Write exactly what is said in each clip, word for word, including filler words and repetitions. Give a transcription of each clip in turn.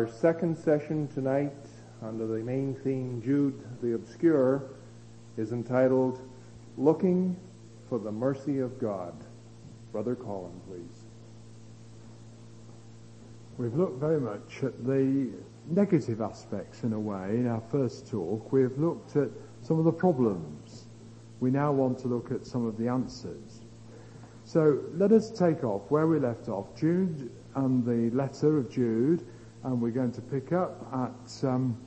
Our second session tonight, under the main theme, Jude the Obscure, is entitled, Looking for the Mercy of God. Brother Colin, please. We've looked very much at the negative aspects in a way in our first talk. We've looked at some of the problems. We now want to look at some of the answers. So let us take off where we left off, Jude and the letter of Jude, and we're going to pick up at um,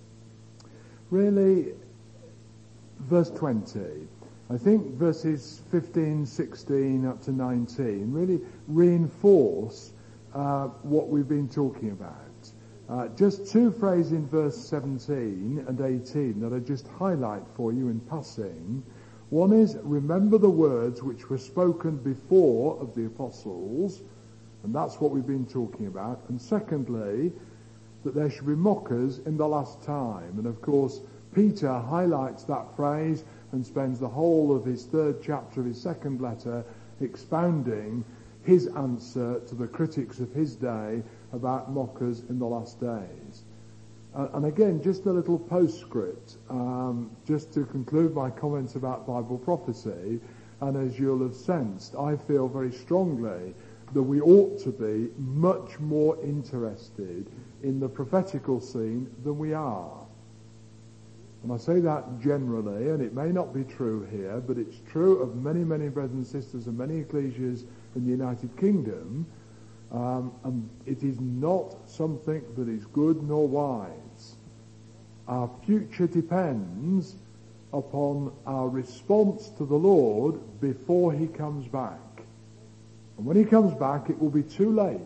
really verse twenty. I think verses fifteen, sixteen up to nineteen really reinforce uh, what we've been talking about. Uh, just two phrases in verse seventeen and eighteen that I just highlight for you in passing. One is, remember the words which were spoken before of the apostles, and that's what we've been talking about. And secondly, that there should be mockers in the last time. And of course, Peter highlights that phrase and spends the whole of his third chapter of his second letter expounding his answer to the critics of his day about mockers in the last days. Uh, and again, just a little postscript, um, just to conclude my comments about Bible prophecy. And as you'll have sensed, I feel very strongly that we ought to be much more interested in the prophetical scene than we are. And I say that generally, and it may not be true here, but it's true of many, many brothers and sisters and many ecclesias in the United Kingdom. Um, and it is not something that is good nor wise. Our future depends upon our response to the Lord before he comes back. And when he comes back, it will be too late.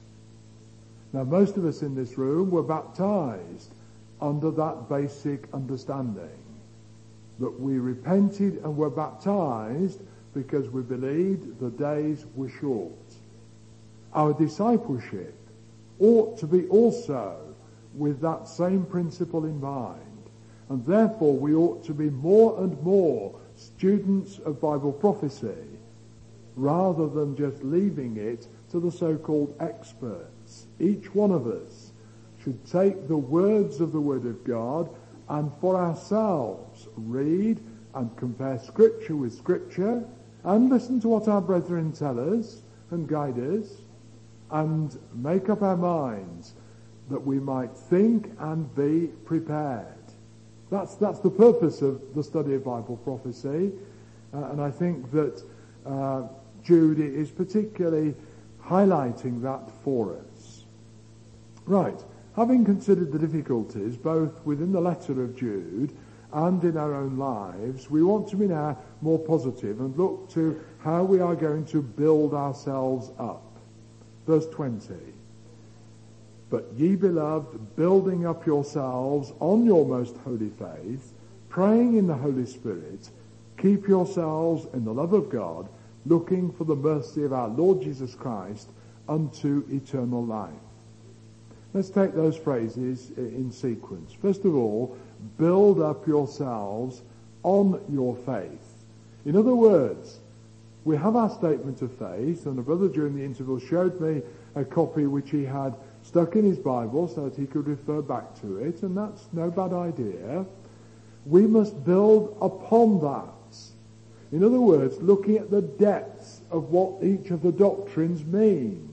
Now, most of us in this room were baptized under that basic understanding, that we repented and were baptized because we believed the days were short. Our discipleship ought to be also with that same principle in mind. And therefore we ought to be more and more students of Bible prophecy rather than just leaving it to the so-called experts. Each one of us should take the words of the Word of God and for ourselves read and compare Scripture with Scripture and listen to what our brethren tell us and guide us, and make up our minds that we might think and be prepared. That's that's the purpose of the study of Bible prophecy, uh, and I think that uh, Jude is particularly highlighting that for us. Right, having considered the difficulties both within the letter of Jude and in our own lives, we want to be now more positive and look to how we are going to build ourselves up. Verse twenty, but ye beloved, building up yourselves on your most holy faith, praying in the Holy Spirit, keep yourselves in the love of God, looking for the mercy of our Lord Jesus Christ unto eternal life. Let's take those phrases in sequence. First of all, build up yourselves on your faith. In other words, we have our statement of faith, and a brother during the interval showed me a copy which he had stuck in his Bible so that he could refer back to it, and that's no bad idea. We must build upon that. In other words, looking at the depths of what each of the doctrines mean.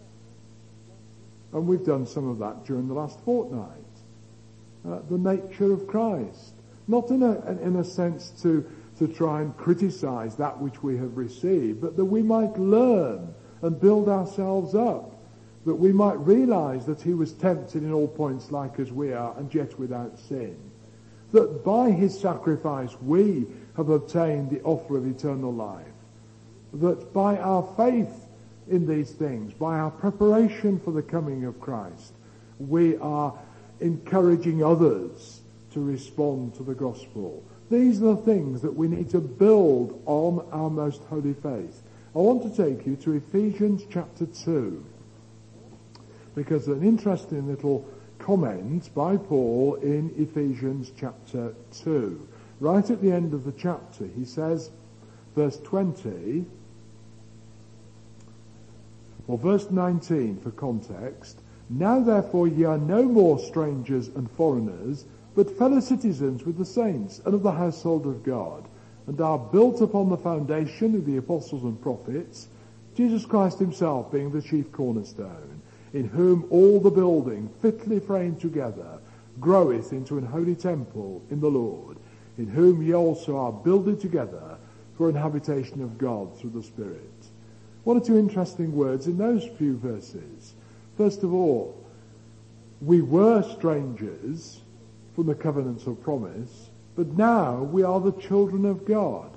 And we've done some of that during the last fortnight. Uh, the nature of Christ. Not in a, in a sense to to try and criticize that which we have received, but that we might learn and build ourselves up, that we might realize that he was tempted in all points like as we are, and yet without sin. That by his sacrifice we have obtained the offer of eternal life. That by our faith in these things, by our preparation for the coming of Christ, we are encouraging others to respond to the gospel. These are the things that we need to build on our most holy faith. I want to take you to Ephesians chapter two, because an interesting little comment by Paul in Ephesians chapter two. Right at the end of the chapter, he says, verse twenty, or verse nineteen for context, Now therefore ye are no more strangers and foreigners, but fellow citizens with the saints and of the household of God, and are built upon the foundation of the apostles and prophets, Jesus Christ himself being the chief cornerstone, in whom all the building fitly framed together groweth into an holy temple in the Lord, in whom ye also are builded together for an habitation of God through the Spirit. One or two interesting words in those few verses. First of all, we were strangers from the covenants of promise, but now we are the children of God.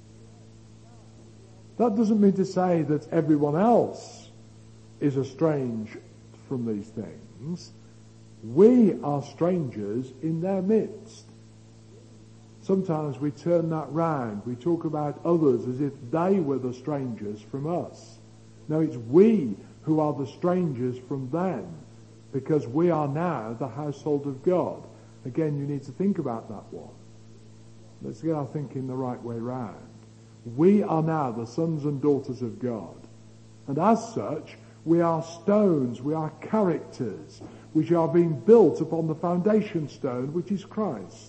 That doesn't mean to say that everyone else is estranged from these things. We are strangers in their midst. Sometimes we turn that round. We talk about others as if they were the strangers from us. No, it's we who are the strangers from them, because we are now the household of God. Again, you need to think about that one. Let's get our thinking the right way round. We are now the sons and daughters of God. And as such, we are stones, we are characters, which are being built upon the foundation stone, which is Christ,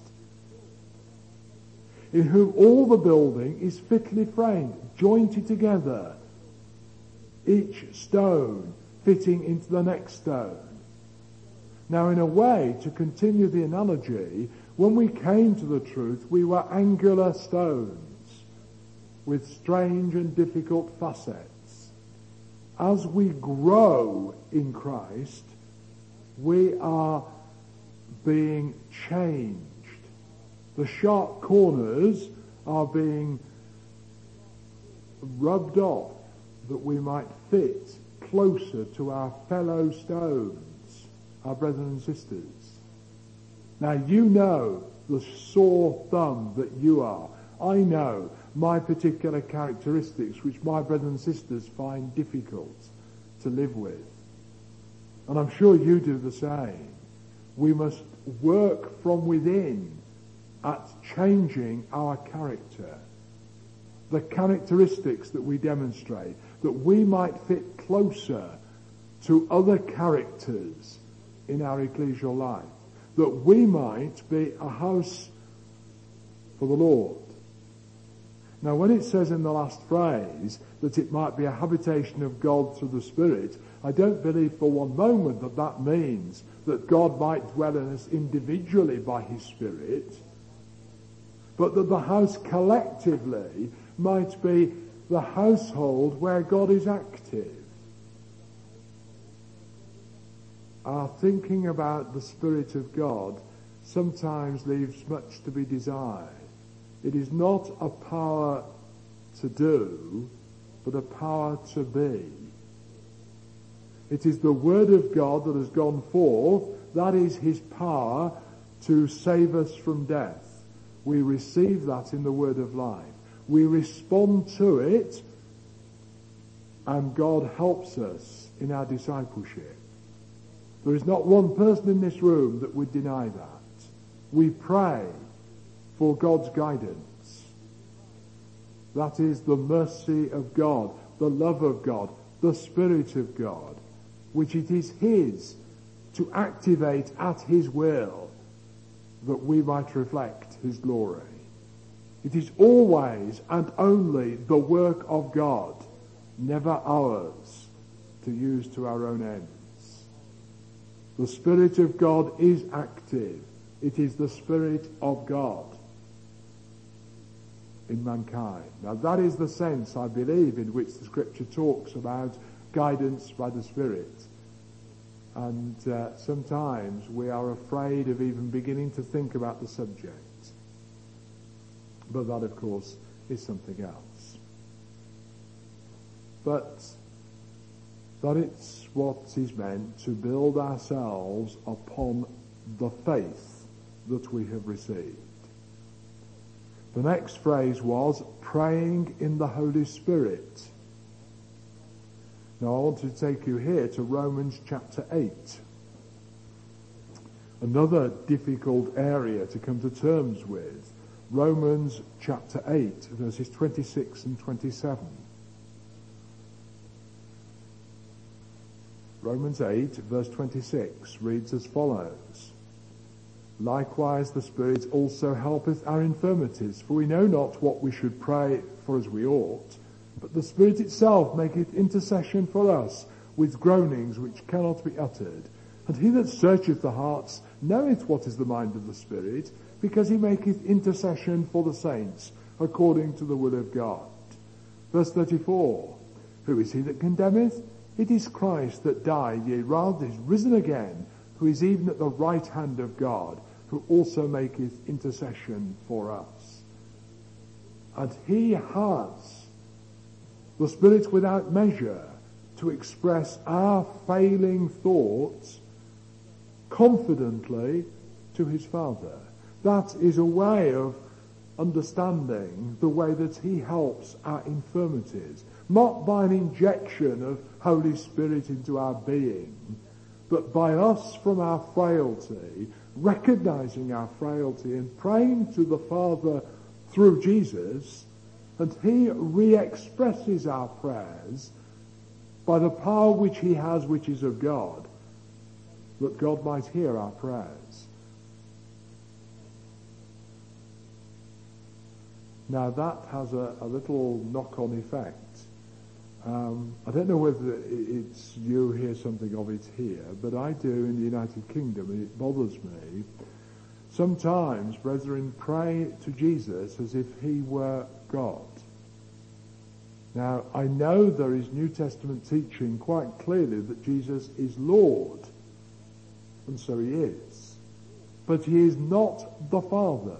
in whom all the building is fitly framed, jointed together, each stone fitting into the next stone. Now, in a way, to continue the analogy, when we came to the truth, we were angular stones with strange and difficult facets. As we grow in Christ, we are being changed. The sharp corners are being rubbed off that we might fit closer to our fellow stones, our brothers and sisters. Now, you know the sore thumb that you are. I know my particular characteristics, which my brothers and sisters find difficult to live with. And I'm sure you do the same. We must work from within at changing our character, the characteristics that we demonstrate, that we might fit closer to other characters in our ecclesial life, that we might be a house for the Lord. Now, when it says in the last phrase that it might be a habitation of God through the Spirit, I don't believe for one moment that that means that God might dwell in us individually by his Spirit, but that the house collectively might be the household where God is active. Our thinking about the Spirit of God sometimes leaves much to be desired. It is not a power to do, but a power to be. It is the Word of God that has gone forth. That is his power to save us from death. We receive that in the Word of life. We respond to it, and God helps us in our discipleship. There is not one person in this room that would deny that. We pray for God's guidance. That is the mercy of God, the love of God, the Spirit of God, which it is his to activate at his will that we might reflect his glory. It is always and only the work of God, never ours, to use to our own ends. The Spirit of God is active. It is the Spirit of God in mankind. Now, that is the sense, I believe, in which the Scripture talks about guidance by the Spirit. And uh, sometimes we are afraid of even beginning to think about the subject. But that, of course, is something else. But that it's what is meant to build ourselves upon the faith that we have received. The next phrase was praying in the Holy Spirit. Now I want to take you here to Romans chapter eight. Another difficult area to come to terms with. Romans chapter eight, verses twenty-six and twenty-seven. Romans eight, verse twenty-six reads as follows. Likewise the Spirit also helpeth our infirmities, for we know not what we should pray for as we ought, but the Spirit itself maketh intercession for us with groanings which cannot be uttered. And he that searcheth the hearts knoweth what is the mind of the Spirit, because he maketh intercession for the saints according to the will of God. Verse thirty-four, who is he that condemneth? It is Christ that died, yea rather is risen again, who is even at the right hand of God, who also maketh intercession for us. And he has the Spirit without measure to express our failing thoughts confidently to his Father. That is a way of understanding the way that he helps our infirmities, not by an injection of Holy Spirit into our being, but by us from our frailty, recognizing our frailty and praying to the Father through Jesus, and he re-expresses our prayers by the power which he has, which is of God, that God might hear our prayers. Now that has a, a little knock-on effect. Um, I don't know whether it's you hear something of it here, but I do in the United Kingdom, and it bothers me. Sometimes brethren pray to Jesus as if he were God. Now, I know there is New Testament teaching quite clearly that Jesus is Lord, and so he is. But he is not the Father.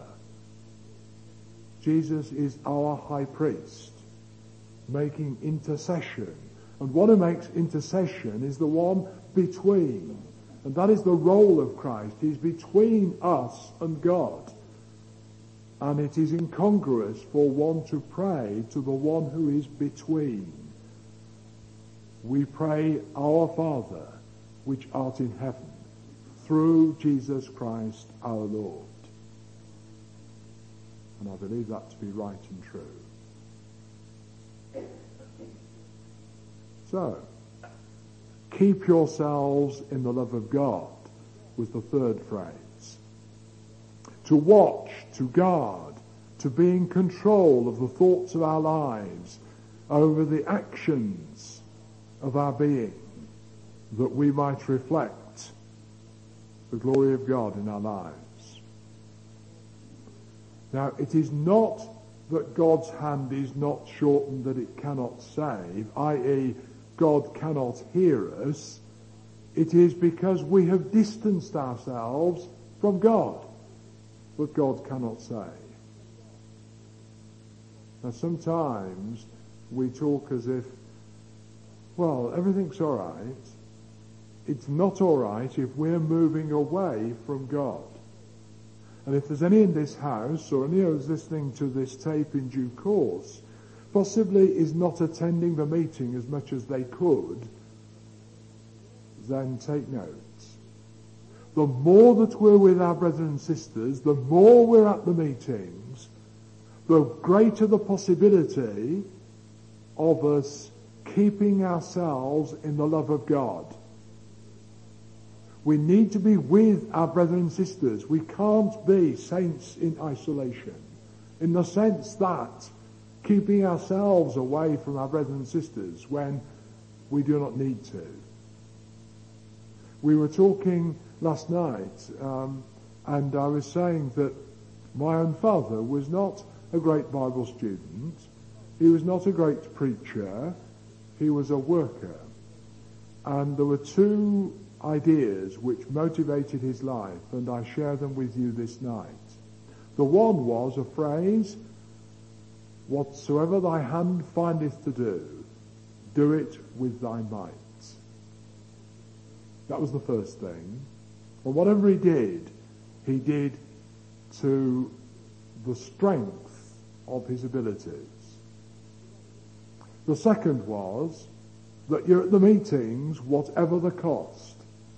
Jesus is our high priest, making intercession. And one who makes intercession is the one between. And that is the role of Christ. He's between us and God. And it is incongruous for one to pray to the one who is between. We pray, Our Father, which art in heaven, through Jesus Christ our Lord. And I believe that to be right and true. So, keep yourselves in the love of God was the third phrase. To watch, to guard, to be in control of the thoughts of our lives, over the actions of our being, that we might reflect the glory of God in our lives. Now, it is not that God's hand is not shortened that it cannot save, that is, God cannot hear us. It is because we have distanced ourselves from God that God cannot save. Now, sometimes we talk as if, well, everything's all right. It's not all right if we're moving away from God. And if there's any in this house, or any who's listening to this tape in due course, possibly is not attending the meeting as much as they could, then take note. The more that we're with our brothers and sisters, the more we're at the meetings, the greater the possibility of us keeping ourselves in the love of God. We need to be with our brothers and sisters. We can't be saints in isolation, in the sense that keeping ourselves away from our brothers and sisters when we do not need to. We were talking last night, um, and I was saying that my own father was not a great Bible student. He was not a great preacher. He was a worker. And there were two ideas which motivated his life, and I share them with you this night. The one was a phrase, whatsoever thy hand findeth to do, do it with thy might. That was the first thing. And whatever he did, he did to the strength of his abilities. The second was that you're at the meetings whatever the cost.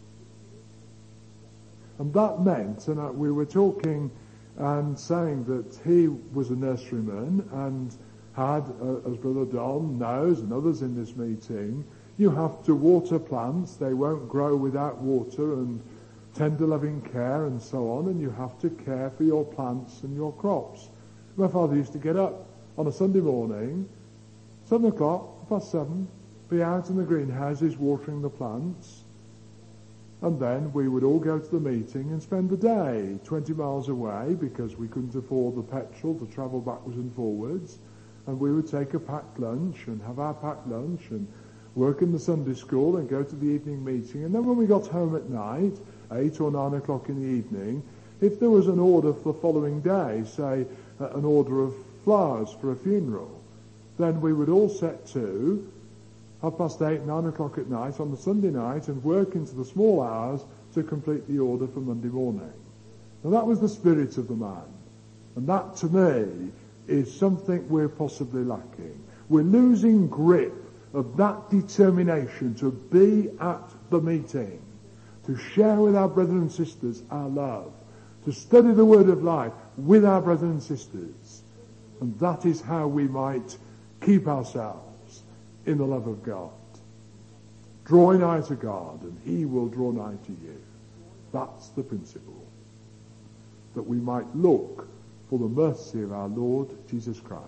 And that meant, and we were talking and saying that he was a nurseryman and had, uh, as Brother Don knows and others in this meeting, You have to water plants. They won't grow without water and tender loving care and so on, and you have to care for your plants and your crops. My father used to get up on a Sunday morning, seven o'clock, past seven, be out in the greenhouses watering the plants, and then we would all go to the meeting and spend the day twenty miles away because we couldn't afford the petrol to travel backwards and forwards, and we would take a packed lunch and have our packed lunch and work in the Sunday school and go to the evening meeting. And then when we got home at night, eight or nine o'clock in the evening, if there was an order for the following day, say uh, an order of flowers for a funeral, then we would all set to half past eight, nine o'clock at night on the Sunday night and work into the small hours to complete the order for Monday morning. Now that was the spirit of the man. And that to me is something we're possibly lacking. We're losing grip of that determination to be at the meeting, to share with our brothers and sisters our love, to study the word of life with our brothers and sisters. And that is how we might keep ourselves in the love of God. Draw nigh to God and he will draw nigh to you. That's the principle. That we might look for the mercy of our Lord Jesus Christ.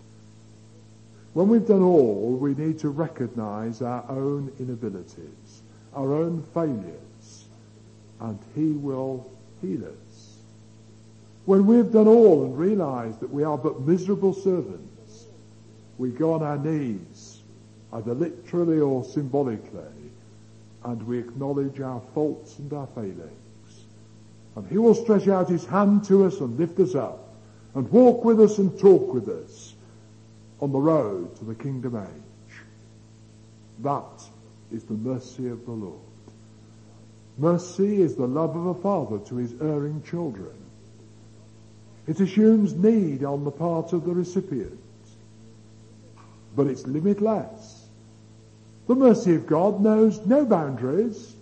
When we've done all, we need to recognize our own inabilities, our own failures, and he will heal us. When we've done all and realize that we are but miserable servants, we go on our knees, either literally or symbolically, and we acknowledge our faults and our failings. And he will stretch out his hand to us and lift us up, and walk with us and talk with us on the road to the kingdom age. That is the mercy of the Lord. Mercy is the love of a father to his erring children. It assumes need on the part of the recipient, but it's limitless. The mercy of God knows no boundaries.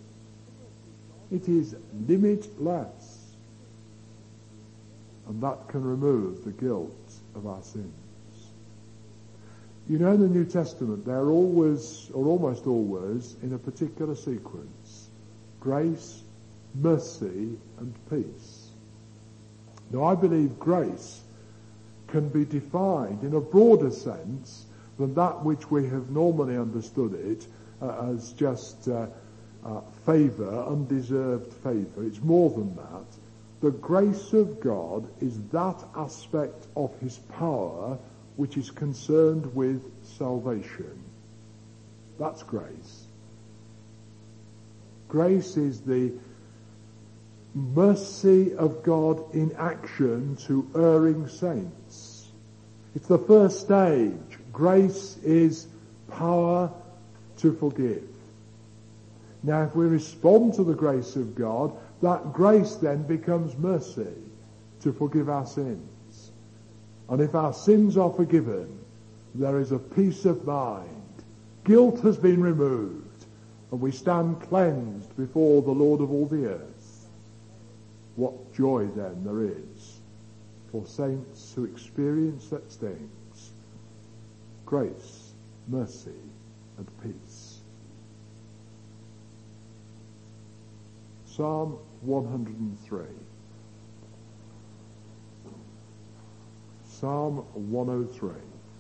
It is limitless. And that can remove the guilt of our sins. You know, in the New Testament, they're always, or almost always, in a particular sequence. Grace, mercy, and peace. Now, I believe grace can be defined in a broader sense than that which we have normally understood it uh, as just uh, uh, favour, undeserved favour. It's more than that. The grace of God is that aspect of his power which is concerned with salvation. That's grace. Grace is the mercy of God in action to erring saints. It's the first stage. Grace is power to forgive. Now, if we respond to the grace of God, that grace then becomes mercy to forgive our sins. And if our sins are forgiven, there is a peace of mind. Guilt has been removed, and we stand cleansed before the Lord of all the earth. What joy then there is for saints who experience such things. Grace, mercy, and peace. Psalm one hundred three. Psalm one oh three.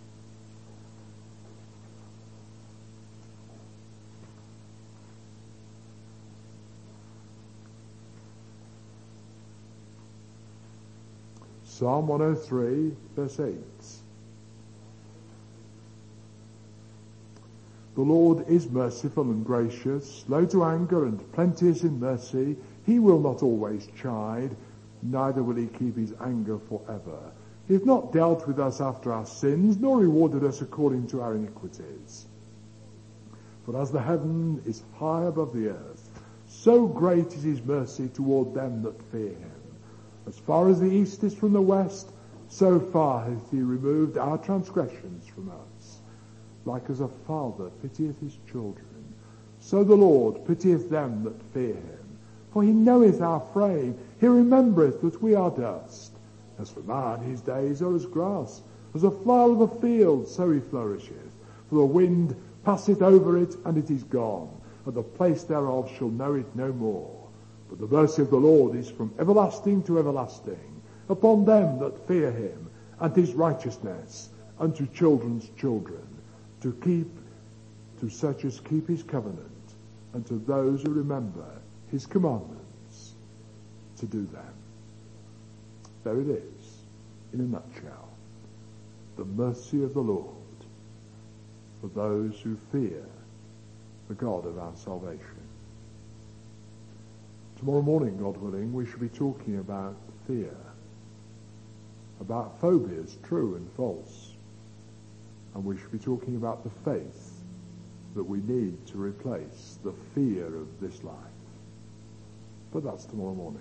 Psalm one oh three, verse eight. The Lord is merciful and gracious, slow to anger and plenteous in mercy. He will not always chide, neither will he keep his anger forever. He has not dealt with us after our sins, nor rewarded us according to our iniquities. For as the heaven is high above the earth, so great is his mercy toward them that fear him. As far as the east is from the west, so far hath he removed our transgressions from us. Like as a father pitieth his children, so the Lord pitieth them that fear him. For he knoweth our frame, he remembereth that we are dust. As for man, his days are as grass, as a flower of the field, so he flourisheth. For the wind passeth over it, and it is gone, and the place thereof shall know it no more. But the mercy of the Lord is from everlasting to everlasting, upon them that fear him, and his righteousness unto children's children, to keep, to such as keep his covenant, and to those who remember his commandments, to do them. There it is, in a nutshell. The mercy of the Lord for those who fear the God of our salvation. Tomorrow morning, God willing, we shall be talking about fear, about phobias, true and false, and we shall be talking about the faith that we need to replace the fear of this life. But that's tomorrow morning.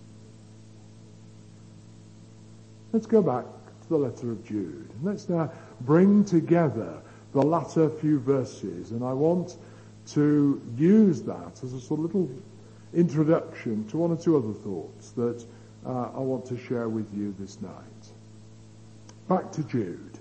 Let's go back to the letter of Jude. Let's now bring together the latter few verses, and I want to use that as a sort of little introduction to one or two other thoughts that uh, I want to share with you this night. Back to Jude.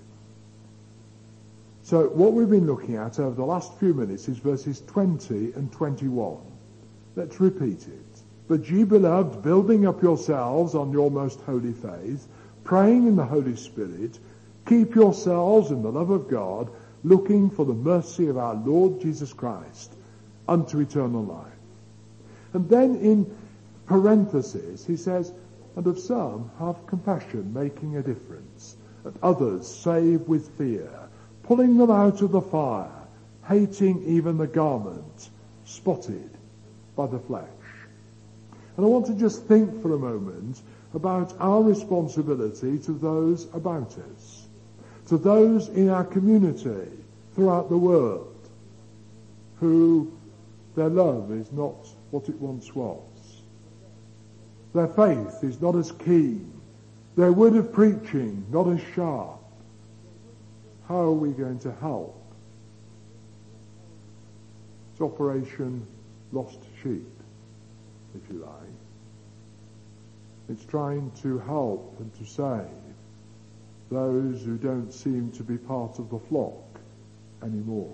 So what we've been looking at over the last few minutes is verses twenty and twenty-one. Let's repeat it. But ye beloved, building up yourselves on your most holy faith, praying in the Holy Spirit, keep yourselves in the love of God, looking for the mercy of our Lord Jesus Christ unto eternal life. And then in parentheses he says, and of some have compassion, making a difference, and others save with fear, pulling them out of the fire, hating even the garment spotted by the flesh. And I want to just think for a moment about our responsibility to those about us, to those in our community throughout the world who their love is not what it once was. Their faith is not as keen. Their word of preaching not as sharp. How are we going to help? It's Operation Lost Sheep, if you like. It's trying to help and to save those who don't seem to be part of the flock anymore.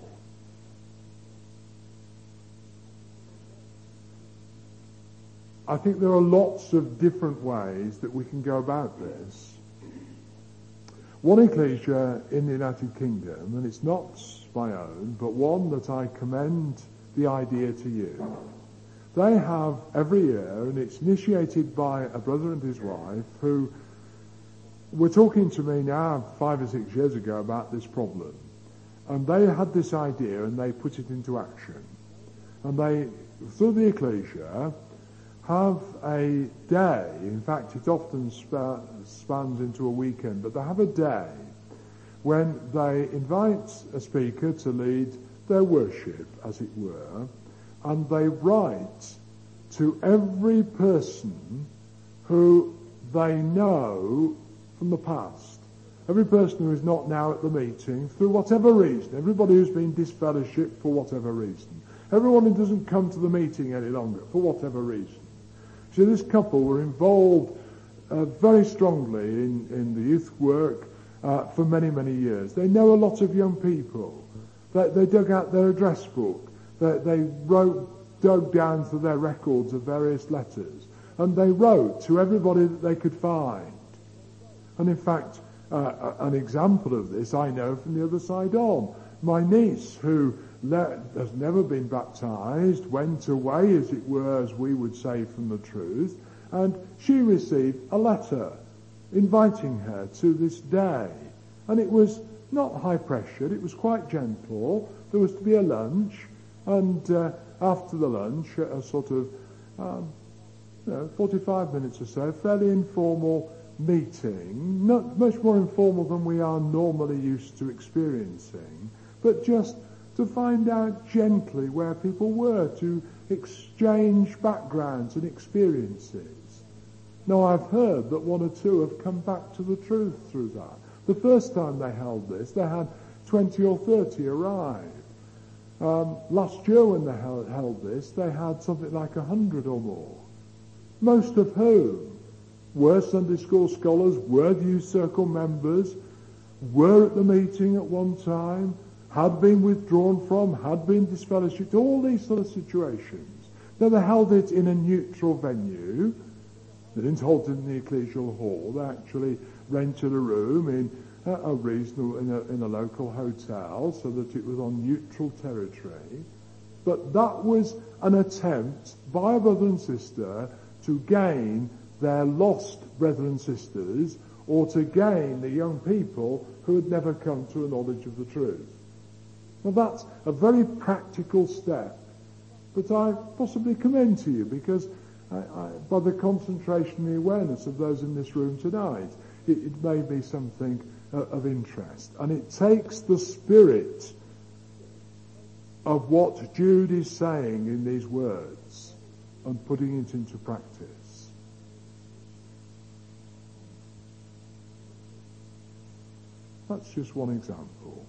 I think there are lots of different ways that we can go about this. One ecclesia in the United Kingdom, and it's not my own, but one that I commend the idea to you. They have every year, and it's initiated by a brother and his wife who were talking to me now five or six years ago about this problem. And they had this idea and they put it into action. And they, through the ecclesia, have a day, in fact it often sp- spans into a weekend, but they have a day when they invite a speaker to lead their worship, as it were, and they write to every person who they know from the past, every person who is not now at the meeting, through whatever reason, everybody who's been disfellowshipped for whatever reason, everyone who doesn't come to the meeting any longer for whatever reason. So this couple were involved uh, very strongly in, in the youth work uh, for many, many years. They know a lot of young people. They, they dug out their address book. They, they wrote, dug down through their records of various letters. And they wrote to everybody that they could find. And in fact, uh, an example of this I know from the other side on. My niece, who le- has never been baptized, went away, as it were, as we would say, from the truth, and she received a letter inviting her to this day. And it was not high pressured, it was quite gentle. There was to be a lunch, and uh, after the lunch, a sort of um, you know, forty-five minutes or so, fairly informal meeting, not much more informal than we are normally used to experiencing, but just to find out gently where people were, to exchange backgrounds and experiences. Now, I've heard that one or two have come back to the truth through that. The first time they held this, they had twenty or thirty arrive. Um, last year when they held, held this, they had something like a hundred or more, most of whom were Sunday school scholars, were the youth circle members, were at the meeting at one time, had been withdrawn from, had been disfellowshipped, all these sort of situations. Now they held it in a neutral venue. They didn't hold it in the ecclesial hall. They actually rented a room in a, a reasonable, in a, in a local hotel so that it was on neutral territory. But that was an attempt by a brother and sister to gain their lost brethren and sisters, or to gain the young people who had never come to a knowledge of the truth. Well, that's a very practical step, but I possibly commend to you because I, I, by the concentration and the awareness of those in this room tonight, it, it may be something uh, of interest. And it takes the spirit of what Jude is saying in these words and putting it into practice. That's just one example.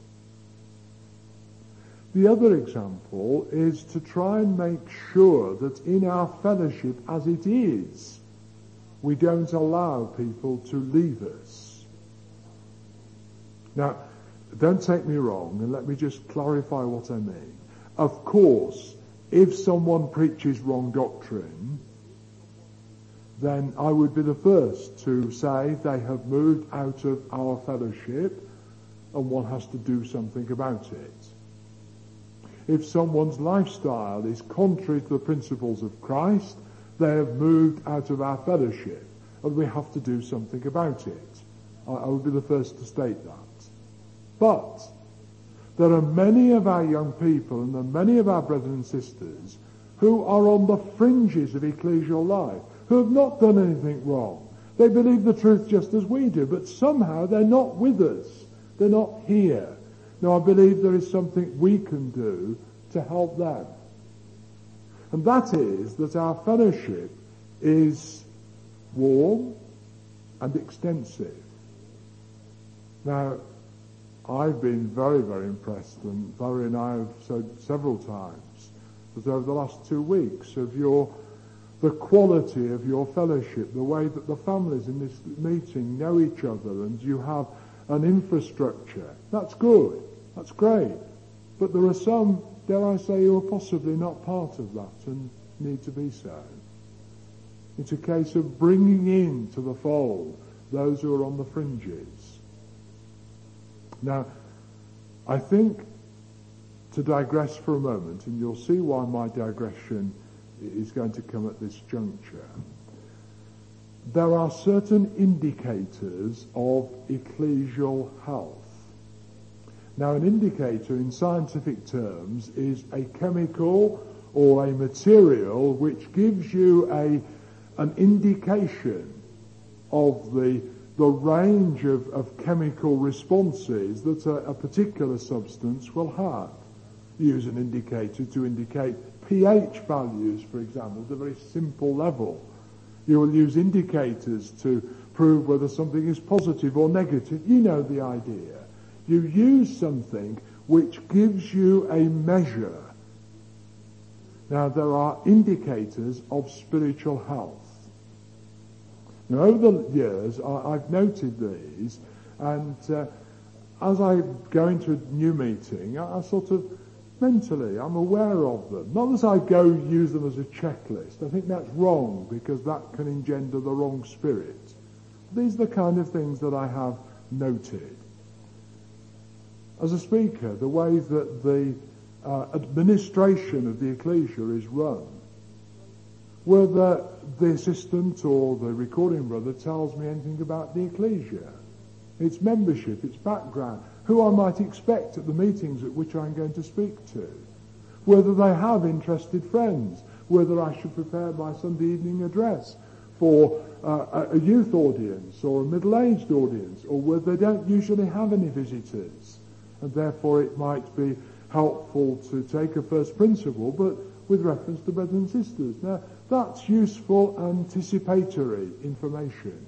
The other example is to try and make sure that in our fellowship as it is, we don't allow people to leave us. Now, don't take me wrong, and let me just clarify what I mean. Of course, if someone preaches wrong doctrine, then I would be the first to say they have moved out of our fellowship and one has to do something about it. If someone's lifestyle is contrary to the principles of Christ, they have moved out of our fellowship and we have to do something about it. I, I would be the first to state that. But there are many of our young people and there are many of our brothers and sisters who are on the fringes of ecclesial life, who have not done anything wrong. They believe the truth just as we do, but somehow they're not with us. They're not here. Now, I believe there is something we can do to help them. And that is that our fellowship is warm and extensive. Now, I've been very, very impressed, and Valerie and I have said several times that over the last two weeks of your, the quality of your fellowship, the way that the families in this meeting know each other and you have an infrastructure. That's good. That's great. But there are some, dare I say, who are possibly not part of that and need to be so. It's a case of bringing in to the fold those who are on the fringes. Now, I think, to digress for a moment, and you'll see why my digression is going to come at this juncture, there are certain indicators of ecclesial health. Now, an indicator in scientific terms is a chemical or a material which gives you a an indication of the the range of, of chemical responses that a, a particular substance will have. You use an indicator to indicate pH values, for example, at a very simple level. You will use indicators to prove whether something is positive or negative. You know the idea. You use something which gives you a measure. Now, there are indicators of spiritual health. Now, over the years, I, I've noted these, and uh, as I go into a new meeting, I, I sort of mentally, I'm aware of them. Not that I go use them as a checklist. I think that's wrong, because that can engender the wrong spirit. These are the kind of things that I have noted. As a speaker, the way that the uh, administration of the ecclesia is run, whether the assistant or the recording brother tells me anything about the ecclesia, its membership, its background, who I might expect at the meetings at which I'm going to speak to, whether they have interested friends, whether I should prepare my Sunday evening address for uh, a youth audience or a middle-aged audience, or whether they don't usually have any visitors, and therefore it might be helpful to take a first principle, but with reference to brothers and sisters. Now, that's useful anticipatory information.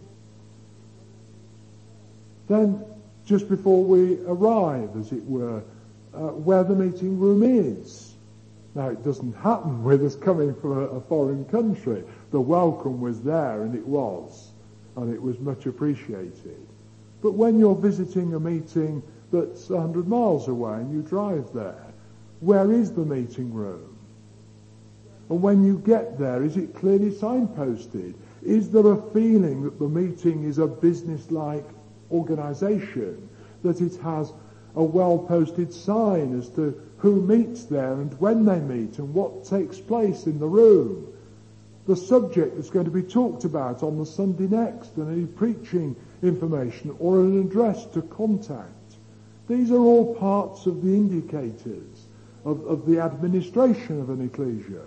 Then, just before we arrive, as it were, uh, where the meeting room is. Now, it doesn't happen with us coming from a, a foreign country. The welcome was there, and it was, and it was much appreciated. But when you're visiting a meeting that's a hundred miles away and you drive there. Where is the meeting room? And when you get there, is it clearly signposted? Is there a feeling that the meeting is a business-like organisation, that it has a well-posted sign as to who meets there and when they meet and what takes place in the room, the subject that's going to be talked about on the Sunday next, and any preaching information or an address to contact? These are all parts of the indicators of, of the administration of an ecclesia.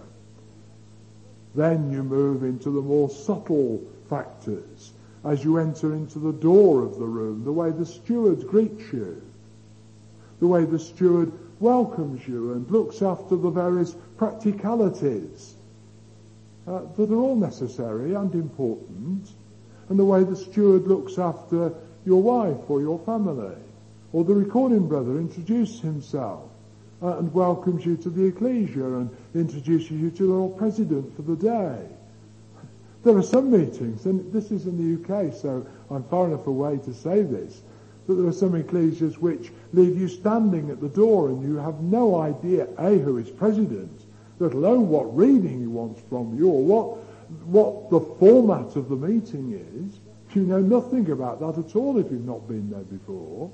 Then you move into the more subtle factors as you enter into the door of the room, the way the steward greets you, the way the steward welcomes you and looks after the various practicalities uh, that are all necessary and important, and the way the steward looks after your wife or your family, or the recording brother introduces himself uh, and welcomes you to the ecclesia and introduces you to the president for the day. There are some meetings, and this is in the U K, so I'm far enough away to say this, that there are some ecclesias which leave you standing at the door and you have no idea, A, who is president, let alone what reading he wants from you, or what, what the format of the meeting is. You know nothing about that at all if you've not been there before.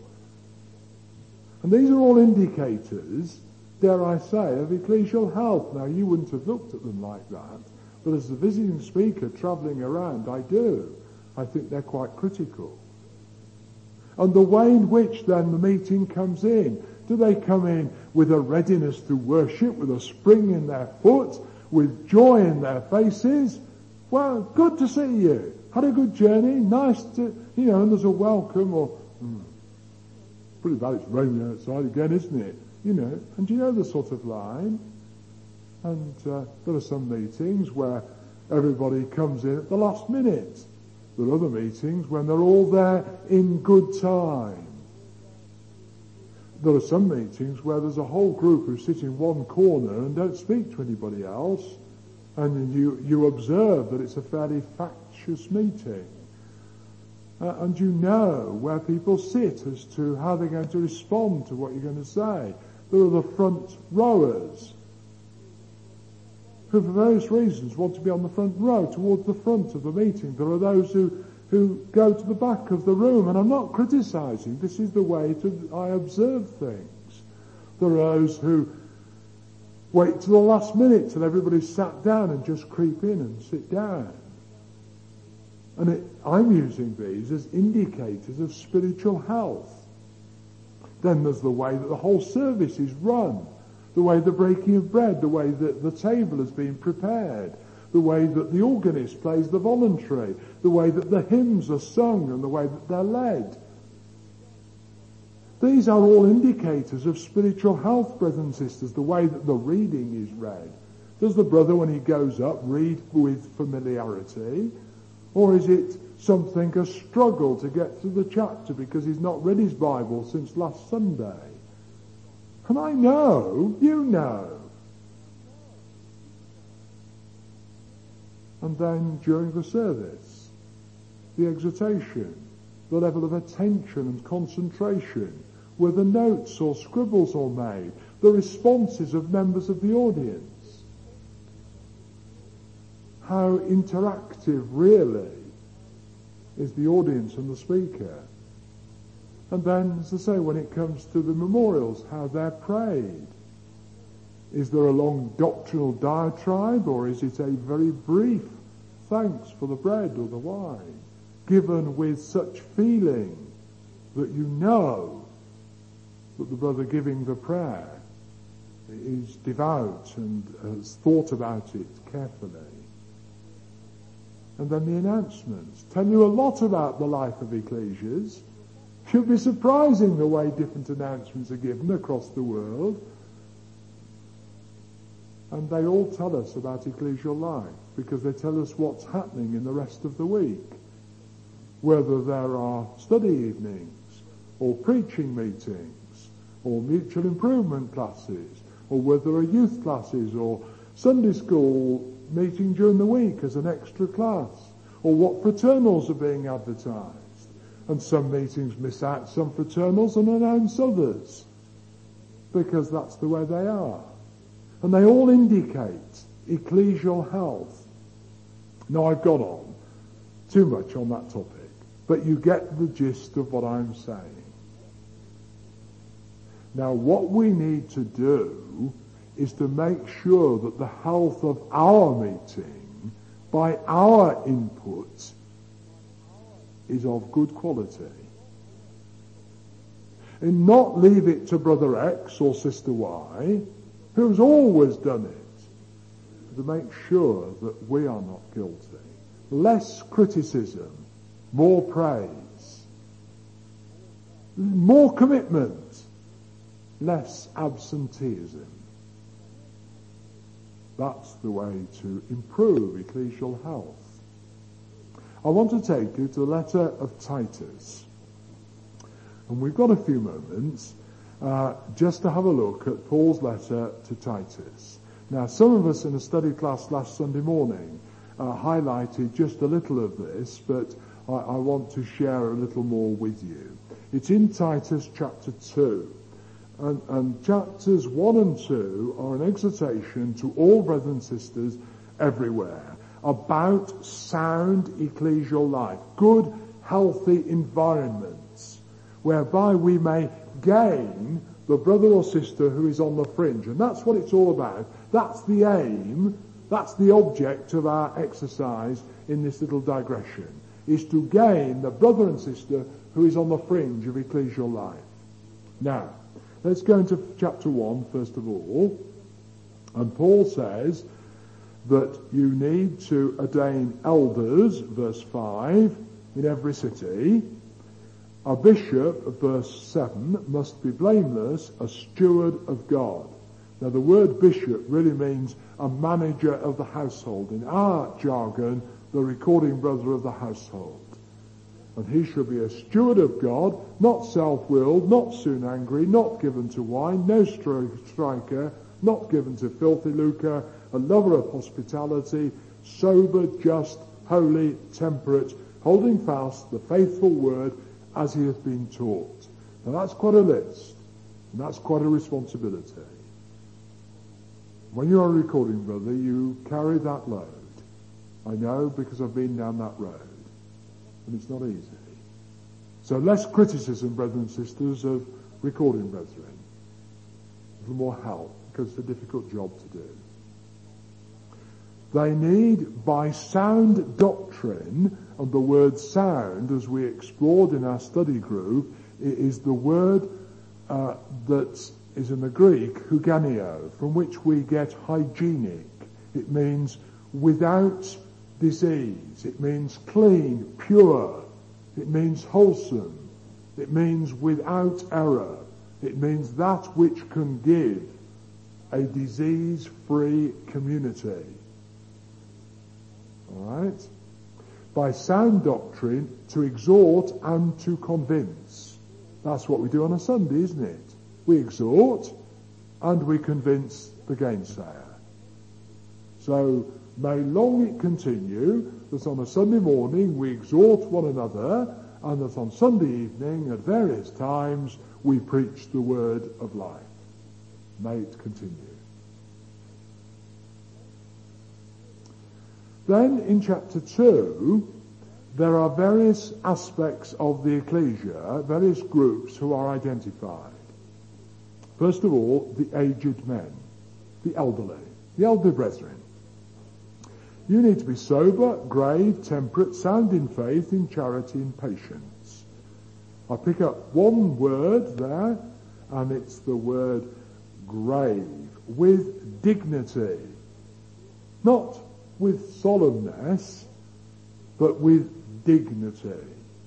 And these are all indicators, dare I say, of ecclesial health. Now, you wouldn't have looked at them like that, but as a visiting speaker travelling around, I do. I think they're quite critical. And the way in which then the meeting comes in. Do they come in with a readiness to worship, with a spring in their foot, with joy in their faces? Well, good to see you. Had a good journey. Nice to, you know, and there's a welcome, or, hmm, pretty bad it's raining outside again, isn't it? You know, and you know the sort of line. And uh, there are some meetings where everybody comes in at the last minute. There are other meetings when they're all there in good time. There are some meetings where there's a whole group who sit in one corner and don't speak to anybody else, and you, you observe that it's a fairly factious meeting. Uh, and you know where people sit as to how they're going to respond to what you're going to say. There are the front rowers who for various reasons want to be on the front row, towards the front of the meeting. There are those who, who go to the back of the room, and I'm not criticising, this is the way to, I observe things. There are those who wait till the last minute till everybody's sat down and just creep in and sit down. And it, I'm using these as indicators of spiritual health. Then there's the way that the whole service is run. The way the breaking of bread, the way that the table has been prepared, the way that the organist plays the voluntary, the way that the hymns are sung and the way that they're led. These are all indicators of spiritual health, brothers and sisters, the way that the reading is read. Does the brother, when he goes up, read with familiarity? Or is it something, a struggle to get through the chapter because he's not read his Bible since last Sunday? And I know, you know. And then during the service, the exhortation, the level of attention and concentration, where the notes or scribbles are made, the responses of members of the audience. How interactive really is the audience and the speaker. And then, as I say, when it comes to the memorials, how they're prayed. Is there a long doctrinal diatribe, or is it a very brief thanks for the bread or the wine, given with such feeling that you know that the brother giving the prayer is devout and has thought about it carefully? And then the announcements tell you a lot about the life of ecclesias. You'll be surprising the way different announcements are given across the world. And they all tell us about ecclesial life, because they tell us what's happening in the rest of the week. Whether there are study evenings, or preaching meetings, or mutual improvement classes, or whether there are youth classes, or Sunday school meeting during the week as an extra class, or what fraternals are being advertised. And some meetings miss out some fraternals and announce others, because that's the way they are. And they all indicate ecclesial health. Now, I've gone on too much on that topic, but you get the gist of what I'm saying. Now, what we need to do is to make sure that the health of our meeting, by our input, is of good quality. And not leave it to Brother X or Sister Y, who's always done it, to make sure that we are not guilty. Less criticism, more praise, more commitment, less absenteeism. That's the way to improve ecclesial health. I want to take you to the letter of Titus. And we've got a few moments uh, just to have a look at Paul's letter to Titus. Now, some of us in a study class last Sunday morning uh, highlighted just a little of this, but I, I want to share a little more with you. It's in Titus chapter two. And, and chapters one and two are an exhortation to all brothers and sisters everywhere about sound ecclesial life, good, healthy environments, whereby we may gain the brother or sister who is on the fringe. And that's what it's all about. That's the aim, that's the object of our exercise in this little digression, is to gain the brother and sister who is on the fringe of ecclesial life. Now, let's go into chapter one, first of all. And Paul says that you need to ordain elders, verse five, in every city. A bishop, verse seven, must be blameless, a steward of God. Now the word bishop really means a manager of the household. In our jargon, the recording brother of the household. And he shall be a steward of God, not self-willed, not soon angry, not given to wine, no striker, not given to filthy lucre, a lover of hospitality, sober, just, holy, temperate, holding fast the faithful word as he has been taught. Now that's quite a list, and that's quite a responsibility. When you're a recording brother, you carry that load. I know, because I've been down that road. And it's not easy. So less criticism, brethren and sisters, of recording brethren. A little more help, because it's a difficult job to do. They need, by sound doctrine, and the word sound, as we explored in our study group, is the word uh, that is in the Greek, huganio, from which we get hygienic. It means without disease. It means clean, pure. It means wholesome. It means without error. It means that which can give a disease-free community. All right? By sound doctrine, to exhort and to convince. That's what we do on a Sunday, isn't it? We exhort and we convince the gainsayer. So, may long it continue that on a Sunday morning we exhort one another, and that on Sunday evening at various times we preach the word of life. May it continue. Then in chapter two, there are various aspects of the ecclesia, various groups who are identified. First of all, the aged men, the elderly, the elder brethren. You need to be sober, grave, temperate, sound in faith, in charity, in patience. I pick up one word there, and it's the word grave, with dignity. Not with solemnness, but with dignity.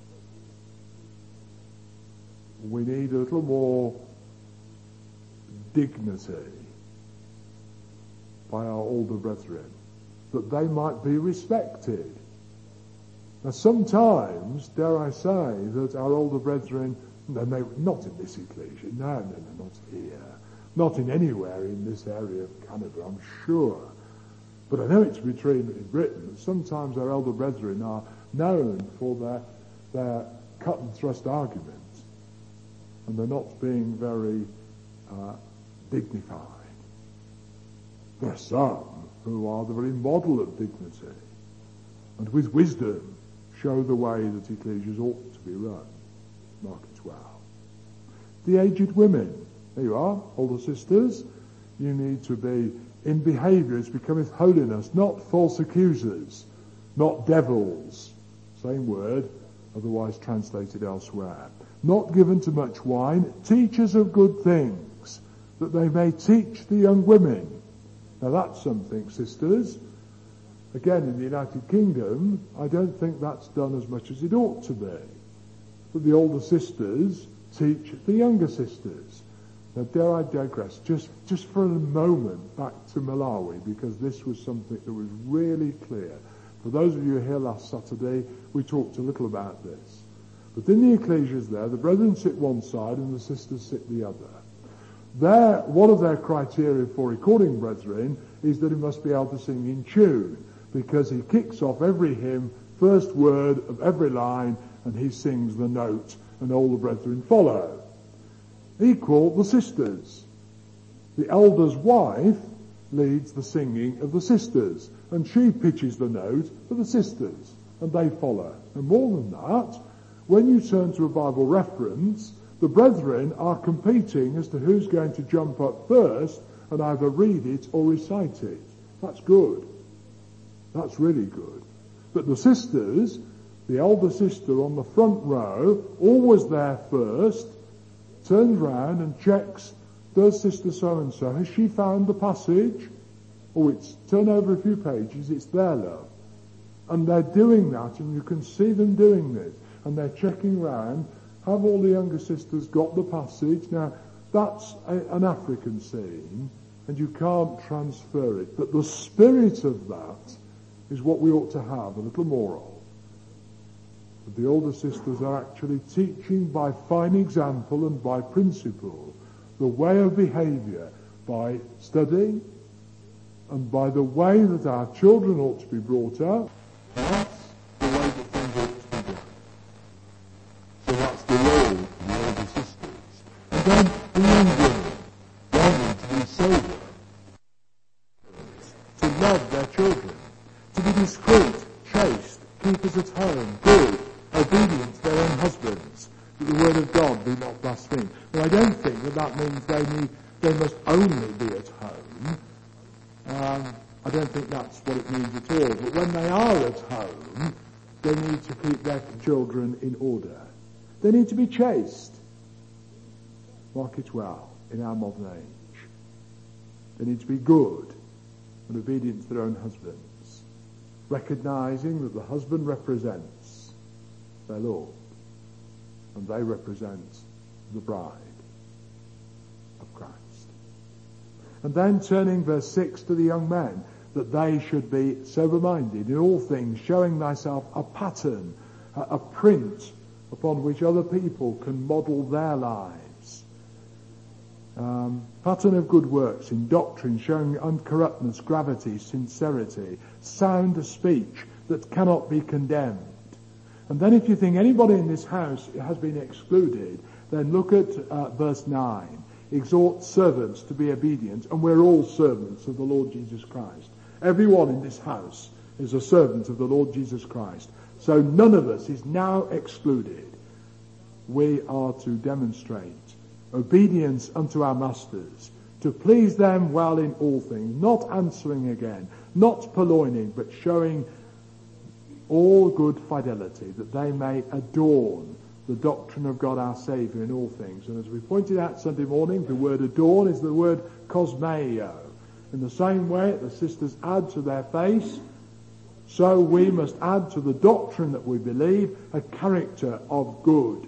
We need a little more dignity by our older brethren, that they might be respected. Now sometimes, dare I say, that our older brethren, and they, not in this ecclesia, no, no, no, not here, not in anywhere in this area of Canada, I'm sure. But I know it's to be true in Britain, that sometimes our elder brethren are known for their, their cut and thrust arguments, and they're not being very uh, dignified. There are some who are the very model of dignity, and with wisdom show the way that ecclesias ought to be run. Mark it well. The aged women, there you are, older sisters, you need to be in behaviour as becometh holiness, not false accusers, not devils, same word, otherwise translated elsewhere. Not given to much wine, teachers of good things, that they may teach the young women. Now that's something, sisters. Again, in the United Kingdom, I don't think that's done as much as it ought to be. But the older sisters teach the younger sisters. Now, dare I digress just, just for a moment back to Malawi, because this was something that was really clear. For those of you here last Saturday, we talked a little about this. But in the ecclesias there, the brethren sit one side and the sisters sit the other. There, one of their criteria for recording brethren is that he must be able to sing in tune, because he kicks off every hymn, first word of every line, and he sings the note, and all the brethren follow. Equal the sisters. The elder's wife leads the singing of the sisters, and she pitches the note for the sisters, and they follow. And more than that, when you turn to a Bible reference, the brethren are competing as to who's going to jump up first and either read it or recite it. That's good. That's really good. But the sisters, the elder sister on the front row, always there first, turns round and checks, does sister so-and-so, has she found the passage? Oh, it's, turn over a few pages, it's there, love. And they're doing that, and you can see them doing this. And they're checking round, have all the younger sisters got the passage? Now, that's a, an African scene, and you can't transfer it. But the spirit of that is what we ought to have a little more of. But the older sisters are actually teaching by fine example and by principle the way of behaviour, by study and by the way that our children ought to be brought up. That's the way that things ought to be done. So that's the role of the older sisters. And then the young women, they need to be sober, to love their children, to be discreet, chaste, keepers at home, good, obedient to their own husbands, that the word of God be not blasphemed. But I don't think that that means they need, they must only be at home. Um, I don't think that's what it means at all. But when they are at home, they need to keep their children in order. They need to be chaste. Mark it well in our modern age. They need to be good and obedient to their own husbands, recognizing that the husband represents their Lord, and they represent the bride of Christ. And then turning verse six to the young men, that they should be sober-minded in all things, showing thyself a pattern, a, a print upon which other people can model their lives. Um, pattern of good works in doctrine, showing uncorruptness, gravity, sincerity, sound speech that cannot be condemned. And then if you think anybody in this house has been excluded, then look at uh, verse nine. Exhort servants to be obedient, and we're all servants of the Lord Jesus Christ. Everyone in this house is a servant of the Lord Jesus Christ. So none of us is now excluded. We are to demonstrate obedience unto our masters, to please them well in all things, not answering again, not purloining, but showing all good fidelity, that they may adorn the doctrine of God our Saviour in all things. And as we pointed out Sunday morning, the word adorn is the word cosmeo. In the same way the sisters add to their face, so we must add to the doctrine that we believe a character of good.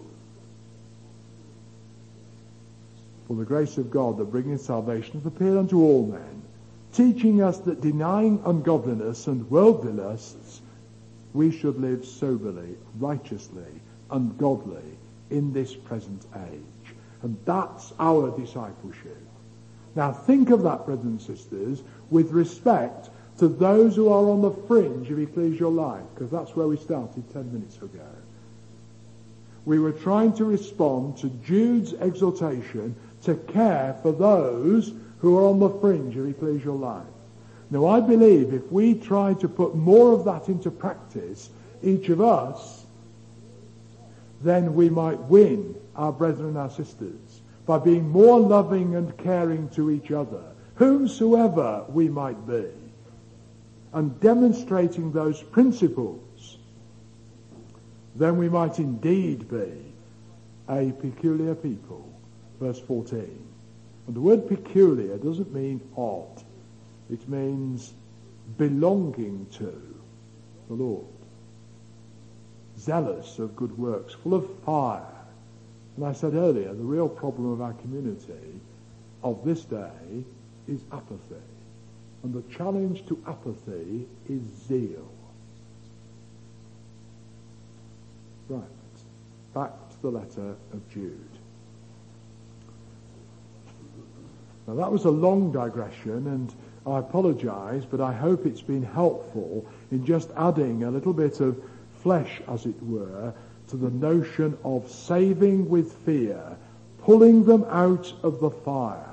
For the grace of God that bringeth salvation hath appeared unto all men, teaching us that denying ungodliness and worldly lusts, we should live soberly, righteously, and godly in this present age. And that's our discipleship. Now think of that, brothers and sisters, with respect to those who are on the fringe of ecclesial life, because that's where we started ten minutes ago. we were trying to respond to Jude's exhortation to care for those who are on the fringe of ecclesial life. Now, I believe if we try to put more of that into practice, each of us, then we might win our brethren and our sisters by being more loving and caring to each other, whomsoever we might be, and demonstrating those principles, then we might indeed be a peculiar people. Verse fourteen. And the word peculiar doesn't mean odd. It means belonging to the Lord. Zealous of good works, full of fire. And I said earlier, the real problem of our community of this day is apathy. And the challenge to apathy is zeal. Right. Back to the letter of Jude. Now that was a long digression, and I apologise, but I hope it's been helpful in just adding a little bit of flesh, as it were, to the notion of saving with fear, pulling them out of the fire.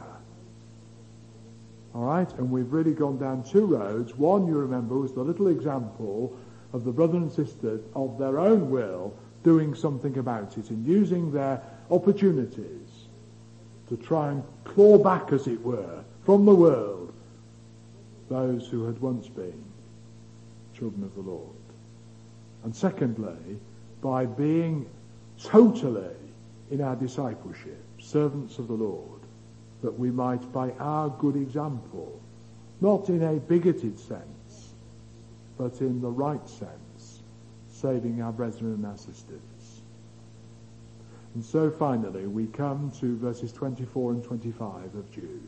All right? And we've really gone down two roads. One, you remember, was the little example of the brother and sister of their own will doing something about it and using their opportunities to try and claw back, as it were, from the world those who had once been children of the Lord. And secondly, by being totally in our discipleship, servants of the Lord, that we might, by our good example, not in a bigoted sense, but in the right sense, saving our brethren and our sisters. And so finally we come to verses twenty-four and twenty-five of Jude.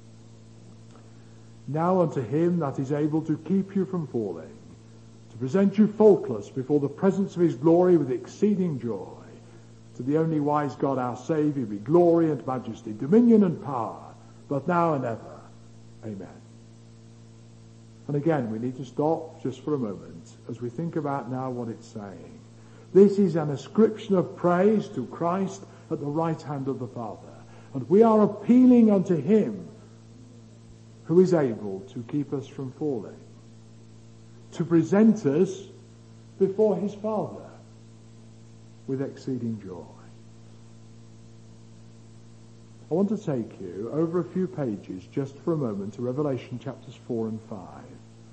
Now unto him that is able to keep you from falling, to present you faultless before the presence of his glory with exceeding joy, to the only wise God our Saviour be glory and majesty, dominion and power, both now and ever. Amen. And again, we need to stop just for a moment as we think about now what it's saying. This is an ascription of praise to Christ at the right hand of the Father. And we are appealing unto him who is able to keep us from falling, to present us before his Father with exceeding joy. I want to take you over a few pages just for a moment to Revelation chapters four and five.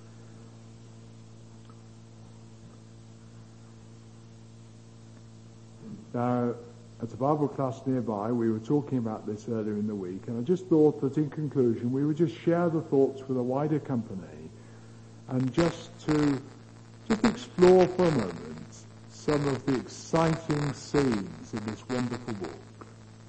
Now, at a Bible class nearby, we were talking about this earlier in the week, and I just thought that in conclusion we would just share the thoughts with a wider company and just to just explore for a moment some of the exciting scenes in this wonderful book.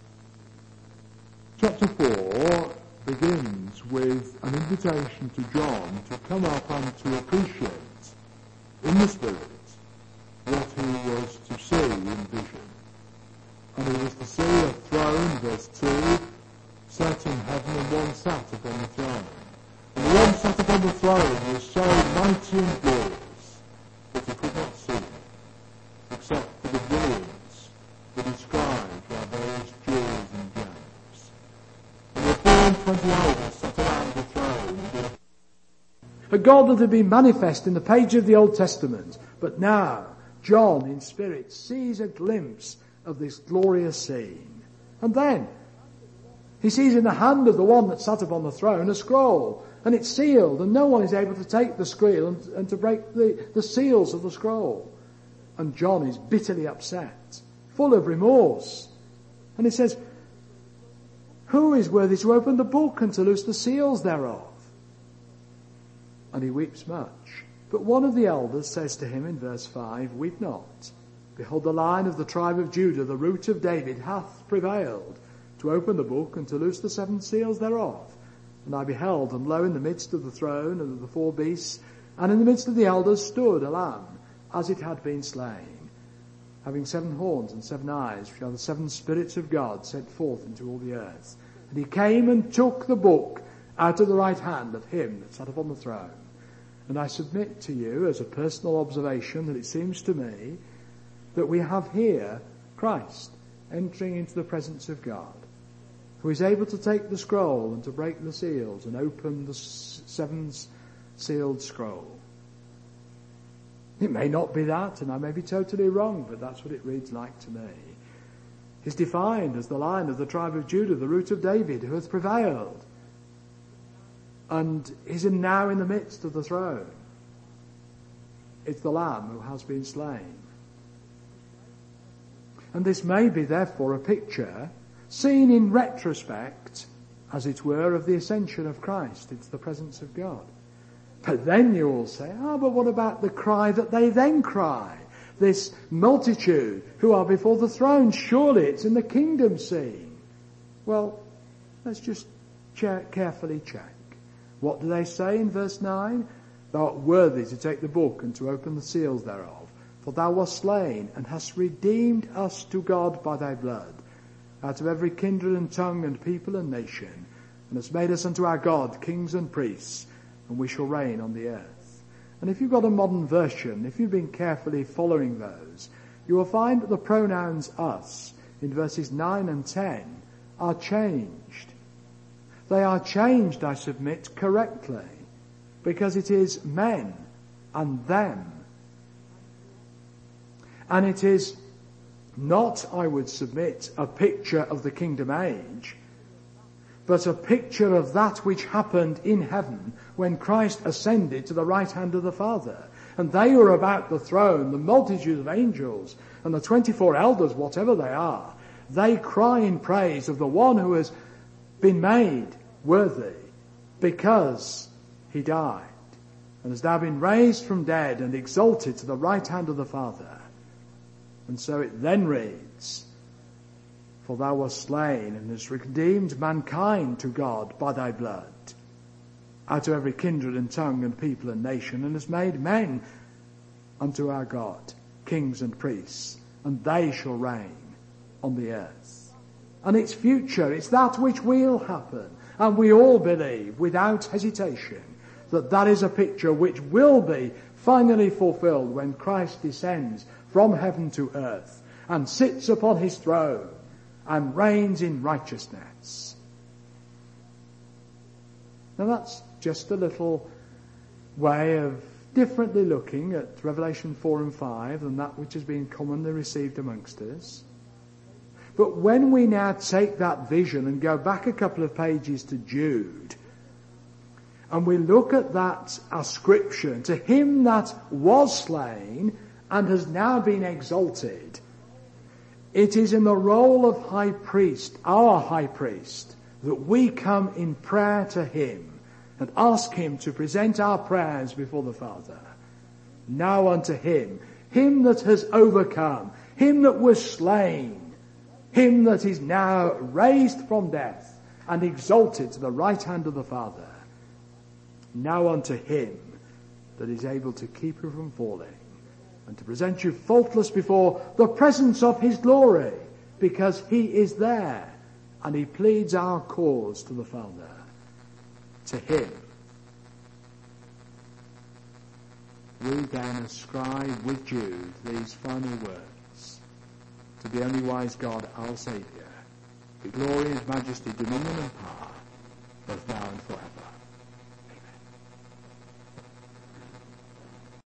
Chapter four begins with an invitation to John to come up and to appreciate in the Spirit what he was to see in vision. And he was to see a throne, verse two, set in heaven, and one sat upon the throne. And the one sat upon the throne was so mighty and glorious that he could not see him, except for the brilliance that described our various jewels and gems. And the four and twenty elders sat around the throne. A God that had been manifest in the page of the Old Testament, but now John in spirit sees a glimpse of this glorious scene. And then he sees in the hand of the one that sat upon the throne a scroll, and it's sealed, and no one is able to take the scroll and, and to break the, the seals of the scroll. And John is bitterly upset, full of remorse. And he says, who is worthy to open the book and to loose the seals thereof? And he weeps much. But one of the elders says to him in verse five, weep not. Behold, the Lion of the tribe of Judah, the root of David, hath prevailed to open the book and to loose the seven seals thereof. And I beheld, and lo, in the midst of the throne and of the four beasts, and in the midst of the elders stood a lamb, as it had been slain, having seven horns and seven eyes, which are the seven spirits of God sent forth into all the earth. And he came and took the book out of the right hand of him that sat upon the throne. And I submit to you as a personal observation that it seems to me that we have here Christ entering into the presence of God, who is able to take the scroll and to break the seals and open the seventh sealed scroll. It may not be that, and I may be totally wrong, but that's what it reads like to me. He's defined as the Lion of the tribe of Judah, the Root of David, who hath prevailed. And is now in the midst of the throne. It's the Lamb who has been slain. And this may be, therefore, a picture seen in retrospect, as it were, of the ascension of Christ into the presence of God. But then you will say, ah, oh, but what about the cry that they then cry? This multitude who are before the throne, surely it's in the kingdom scene. Well, let's just check, carefully check. What do they say in verse nine? Thou art worthy to take the book and to open the seals thereof. For thou wast slain and hast redeemed us to God by thy blood, out of every kindred and tongue and people and nation, and hast made us unto our God kings and priests, and we shall reign on the earth. And if you've got a modern version, if you've been carefully following those, you will find that the pronouns us in verses nine and ten are changed. They are changed, I submit, correctly, because it is men and them. And it is not, I would submit, a picture of the kingdom age, but a picture of that which happened in heaven when Christ ascended to the right hand of the Father. And they were about the throne, the multitude of angels, and the twenty-four elders, whatever they are. They cry in praise of the one who has been made worthy because he died and has now been raised from dead and exalted to the right hand of the Father. And so it then reads, for thou wast slain and hast redeemed mankind to God by thy blood, out of every kindred and tongue and people and nation, and hast made men unto our God, kings and priests, and they shall reign on the earth. And it's future, it's that which will happen. And we all believe, without hesitation, that that is a picture which will be finally fulfilled when Christ descends from heaven to earth and sits upon his throne and reigns in righteousness. Now that's just a little way of differently looking at Revelation four and five than that which has been commonly received amongst us. But when we now take that vision and go back a couple of pages to Jude, and we look at that ascription to him that was slain and has now been exalted, it is in the role of high priest, our high priest, that we come in prayer to him and ask him to present our prayers before the Father. Now unto him, him that has overcome, him that was slain, him that is now raised from death and exalted to the right hand of the Father. Now unto him that is able to keep you from falling and to present you faultless before the presence of his glory, because he is there and he pleads our cause to the Father. To him we then ascribe with Jude these final words: to the only wise God, our Saviour, be glory and majesty, dominion and power, both now and forever.